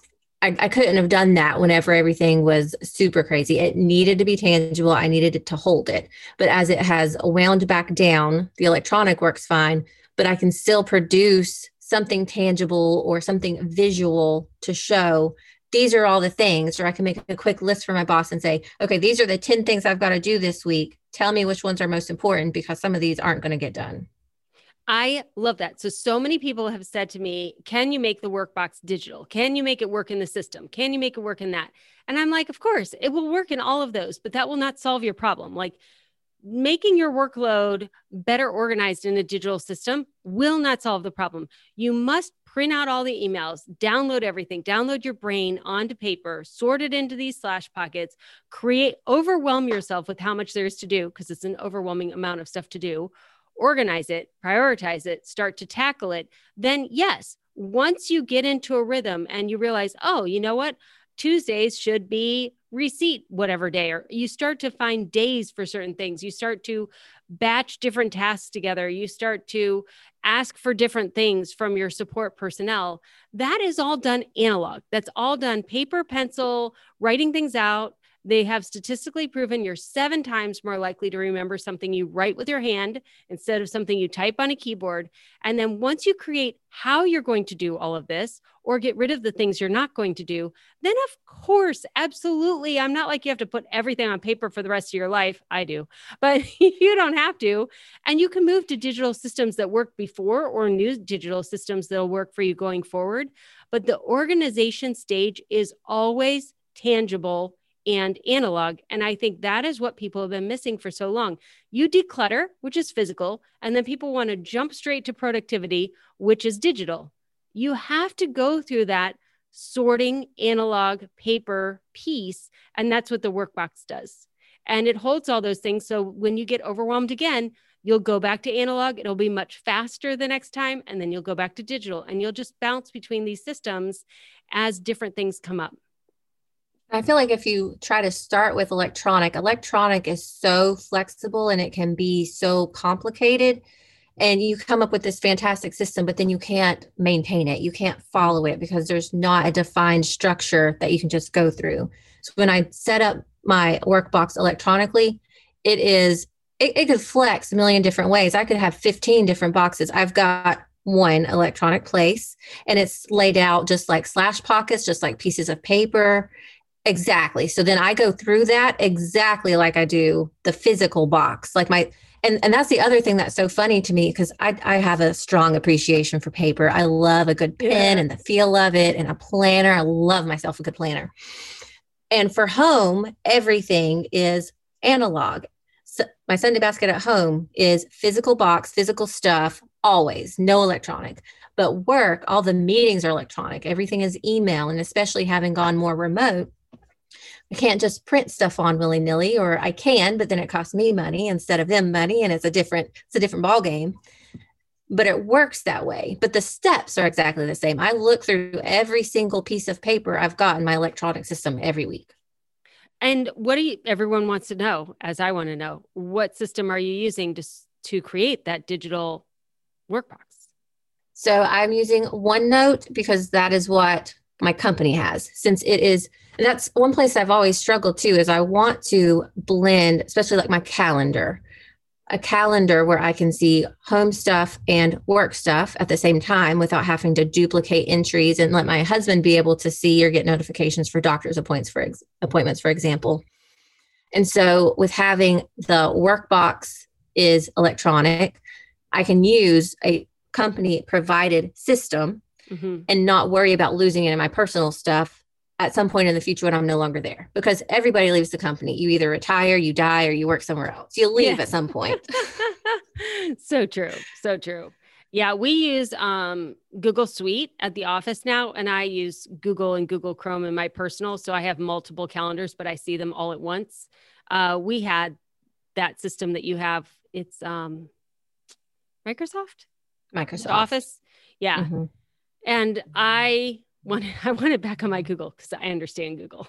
Speaker 2: I couldn't have done that whenever everything was super crazy. It needed to be tangible. I needed it to hold it. But as it has wound back down, the electronic works fine, but I can still produce something tangible or something visual to show these are all the things, or I can make a quick list for my boss and say, okay, these are the 10 things I've got to do this week. Tell me which ones are most important because some of these aren't going to get done.
Speaker 1: I love that. So many people have said to me, can you make the workbox digital? Can you make it work in the system? Can you make it work in that? And I'm like, of course, it will work in all of those, but that will not solve your problem. Like making your workload better organized in a digital system will not solve the problem. You must print out all the emails, download everything, download your brain onto paper, sort it into these slash pockets, overwhelm yourself with how much there is to do because it's an overwhelming amount of stuff to do. Organize it, prioritize it, start to tackle it, then yes, once you get into a rhythm and you realize, oh, you know what? Tuesdays should be receipt, whatever day, or you start to find days for certain things. You start to batch different tasks together. You start to ask for different things from your support personnel. That is all done analog. That's all done paper, pencil, writing things out. They have statistically proven you're 7 times more likely to remember something you write with your hand instead of something you type on a keyboard. And then once you create how you're going to do all of this or get rid of the things you're not going to do, then of course, absolutely. I'm not like you have to put everything on paper for the rest of your life. I do, but you don't have to. And you can move to digital systems that worked before or new digital systems that'll work for you going forward. But the organization stage is always tangible and analog. And I think that is what people have been missing for so long. You declutter, which is physical, and then people want to jump straight to productivity, which is digital. You have to go through that sorting analog paper piece. And that's what the workbox does. And it holds all those things. So when you get overwhelmed again, you'll go back to analog. It'll be much faster the next time. And then you'll go back to digital and you'll just bounce between these systems as different things come up.
Speaker 2: I feel like if you try to start with electronic is so flexible and it can be so complicated. and you come up with this fantastic system, but then you can't maintain it. You can't follow it because there's not a defined structure that you can just go through. So when I set up my workbox electronically, it could flex a million different ways. I could have 15 different boxes. I've got one electronic place, and it's laid out just like slash pockets, just like pieces of paper. Exactly. So then I go through that exactly like I do the physical box, like and that's the other thing that's so funny to me, because I have a strong appreciation for paper. I love a good pen and the feel of it, and a planner. I love myself a good planner. And for home, everything is analog. So my Sunday basket at home is physical box, physical stuff, always, no electronic. But work, all the meetings are electronic. Everything is email. And especially having gone more remote, I can't just print stuff on willy-nilly, or I can, but then it costs me money instead of them money. And it's a different ball game, but it works that way. But the steps are exactly the same. I look through every single piece of paper I've got in my electronic system every week.
Speaker 1: And everyone wants to know, as I want to know, what system are you using to create that digital workbox?
Speaker 2: So I'm using OneNote because that is what my company has, since it is. And that's one place I've always struggled too, is I want to blend, especially like my calendar, a calendar where I can see home stuff and work stuff at the same time without having to duplicate entries, and let my husband be able to see or get notifications for doctor's appointments, for example. And so with having the workbox is electronic, I can use a company provided system and not worry about losing it in my personal stuff at some point in the future when I'm no longer there, because everybody leaves the company. You either retire, you die, or you work somewhere else. You leave at some point.
Speaker 1: So true. So true. Yeah. We use Google Suite at the office now, and I use Google and Google Chrome in my personal. So I have multiple calendars, but I see them all at once. We had that system that you have. It's Microsoft Office. Yeah. Mm-hmm. And I want it back on my Google, because I understand Google.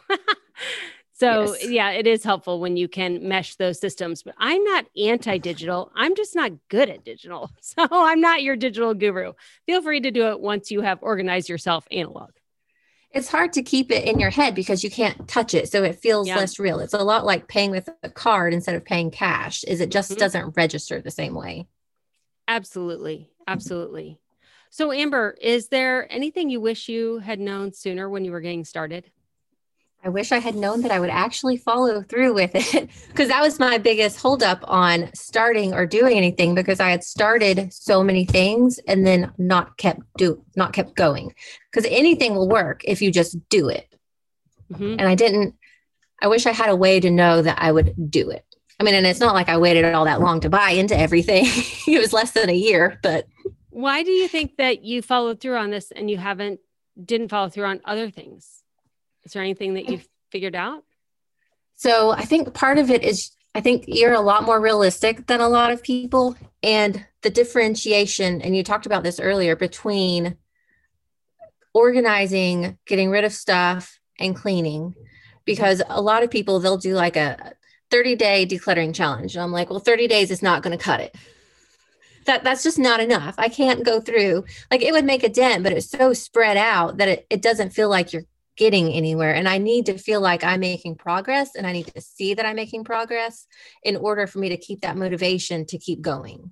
Speaker 1: So yeah, it is helpful when you can mesh those systems, but I'm not anti-digital. I'm just not good at digital. So I'm not your digital guru. Feel free to do it once you have organized yourself analog.
Speaker 2: It's hard to keep it in your head because you can't touch it. So it feels less real. It's a lot like paying with a card instead of paying cash. It just doesn't register the same way.
Speaker 1: Absolutely. Absolutely. So Amber, is there anything you wish you had known sooner when you were getting started?
Speaker 2: I wish I had known that I would actually follow through with it, because that was my biggest holdup on starting or doing anything, because I had started so many things and then not kept going, because anything will work if you just do it. And I wish I had a way to know that I would do it. I mean, and it's not like I waited all that long to buy into everything. It was less than a year, but.
Speaker 1: Why do you think that you followed through on this and you didn't follow through on other things? Is there anything that you've figured out?
Speaker 2: So I think part of it is, I think you're a lot more realistic than a lot of people, and the differentiation, and you talked about this earlier, between organizing, getting rid of stuff, and cleaning, because a lot of people, they'll do like a 30-day decluttering challenge. And I'm like, well, 30 days is not going to cut it. That's just not enough. I can't go through, like, it would make a dent, but it's so spread out that it doesn't feel like you're getting anywhere. And I need to feel like I'm making progress, and I need to see that I'm making progress in order for me to keep that motivation to keep going.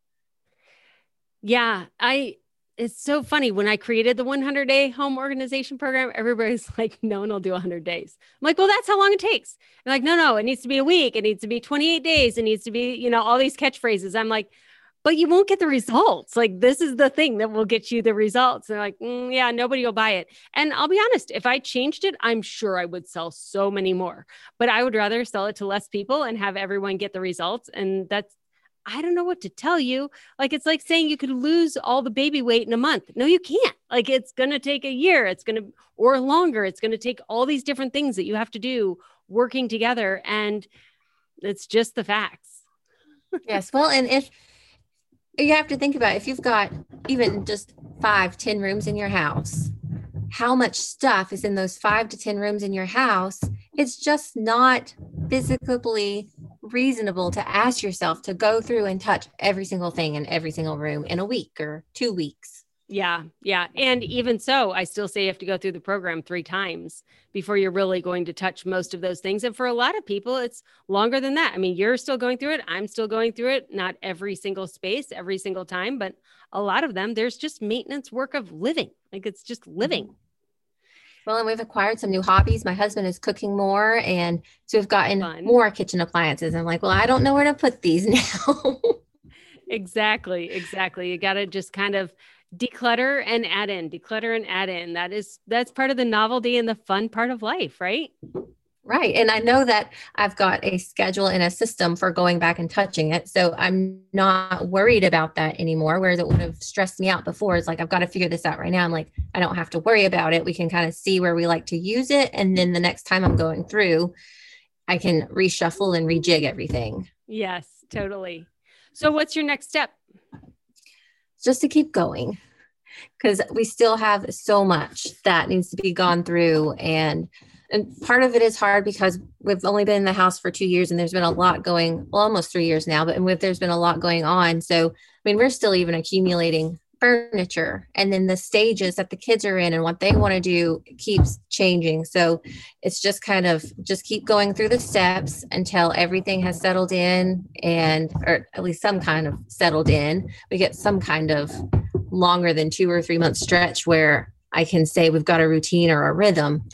Speaker 1: Yeah. It's so funny. When I created the 100-day home organization program, everybody's like, no one will do 100 days. I'm like, well, that's how long it takes. They're like, no, it needs to be a week. It needs to be 28 days. It needs to be, all these catchphrases. I'm like, but you won't get the results. Like, this is the thing that will get you the results. They're like, yeah, nobody will buy it. And I'll be honest, if I changed it, I'm sure I would sell so many more, but I would rather sell it to less people and have everyone get the results. And I don't know what to tell you. Like, it's like saying you could lose all the baby weight in a month. No, you can't. Like, it's going to take a year. Or longer. It's going to take all these different things that you have to do working together. And it's just the facts.
Speaker 2: Yes. Well, and if you have to think about, if you've got even just 5-10 rooms in your house, how much stuff is in those 5 to 10 rooms in your house? It's just not physically reasonable to ask yourself to go through and touch every single thing in every single room in a week or 2 weeks.
Speaker 1: Yeah. Yeah. And even so, I still say you have to go through the program 3 times before you're really going to touch most of those things. And for a lot of people, it's longer than that. I mean, you're still going through it. I'm still going through it. Not every single space, every single time, but a lot of them, there's just maintenance work of living. Like it's just living.
Speaker 2: Well, and we've acquired some new hobbies. My husband is cooking more. And so we've gotten more kitchen appliances. I'm like, well, I don't know where to put these now.
Speaker 1: Exactly. You got to just kind of declutter and add in. That's part of the novelty and the fun part of life, right?
Speaker 2: Right. And I know that I've got a schedule and a system for going back and touching it. So I'm not worried about that anymore. Whereas it would have stressed me out before. It's like, I've got to figure this out right now. I'm like, I don't have to worry about it. We can kind of see where we like to use it. And then the next time I'm going through, I can reshuffle and rejig everything.
Speaker 1: Yes, totally. So what's your next step?
Speaker 2: Just to keep going, because we still have so much that needs to be gone through. And part of it is hard because we've only been in the house for 2 years and there's been a lot almost 3 years now, but there's been a lot going on. So, I mean, we're still even accumulating furniture, and then the stages that the kids are in and what they want to do keeps changing. So it's just kind of keep going through the steps until everything has settled in, or at least some kind of settled in. We get some kind of longer than 2 or 3 month stretch where I can say we've got a routine or a rhythm,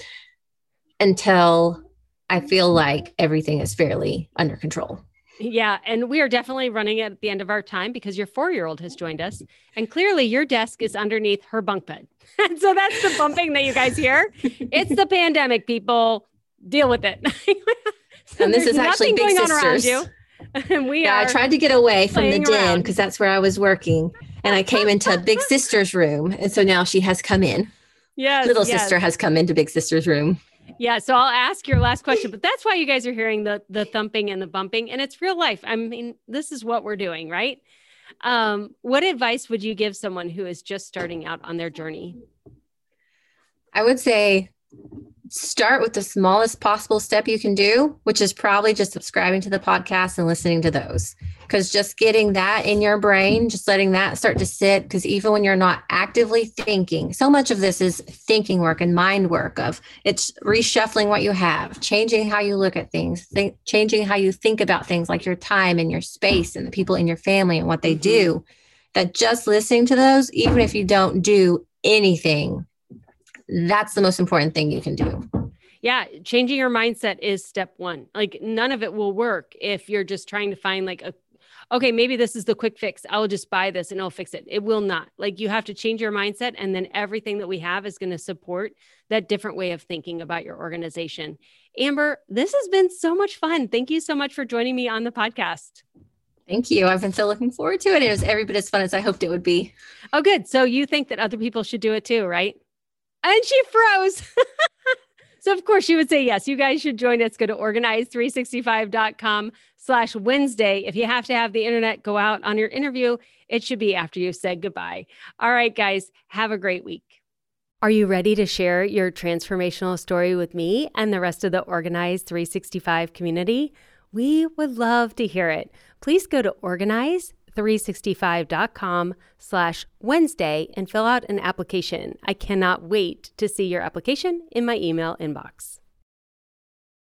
Speaker 2: until I feel like everything is fairly under control.
Speaker 1: Yeah. And we are definitely running at the end of our time because your 4-year-old has joined us, and clearly your desk is underneath her bunk bed. And so that's the bumping that you guys hear. It's the pandemic, people. Deal with it.
Speaker 2: So and this is actually Big Sisters.
Speaker 1: And
Speaker 2: I tried to get away from the den because that's where I was working. And I came into Big Sister's room. And so now she has come in.
Speaker 1: Yes.
Speaker 2: Little sister has come into Big Sister's room.
Speaker 1: Yeah. So I'll ask your last question, but that's why you guys are hearing the thumping and the bumping, and it's real life. I mean, this is what we're doing, right? What advice would you give someone who is just starting out on their journey?
Speaker 2: I would say start with the smallest possible step you can do, which is probably just subscribing to the podcast and listening to those. Because just getting that in your brain, just letting that start to sit, because even when you're not actively thinking, so much of this is thinking work and mind work of it's reshuffling what you have, changing how you look at things, changing how you think about things like your time and your space and the people in your family and what they do. That just listening to those, even if you don't do anything, that's the most important thing you can do.
Speaker 1: Yeah. Changing your mindset is step 1. Like none of it will work if you're just trying to find okay, maybe this is the quick fix. I'll just buy this and it'll fix it. It will not. Like you have to change your mindset, and then everything that we have is going to support that different way of thinking about your organization. Amber, this has been so much fun. Thank you so much for joining me on the podcast.
Speaker 2: Thank you. I've been so looking forward to it. It was every bit as fun as I hoped it would be.
Speaker 1: Oh, good. So you think that other people should do it too, right? And she froze. So of course she would say yes. You guys should join us. Go to organize365.com/Wednesday. If you have to have the internet go out on your interview, it should be after you said goodbye. All right, guys, have a great week. Are you ready to share your transformational story with me and the rest of the Organize 365 community? We would love to hear it. Please go to organize365.com/Wednesday and fill out an application. I cannot wait to see your application in my email inbox.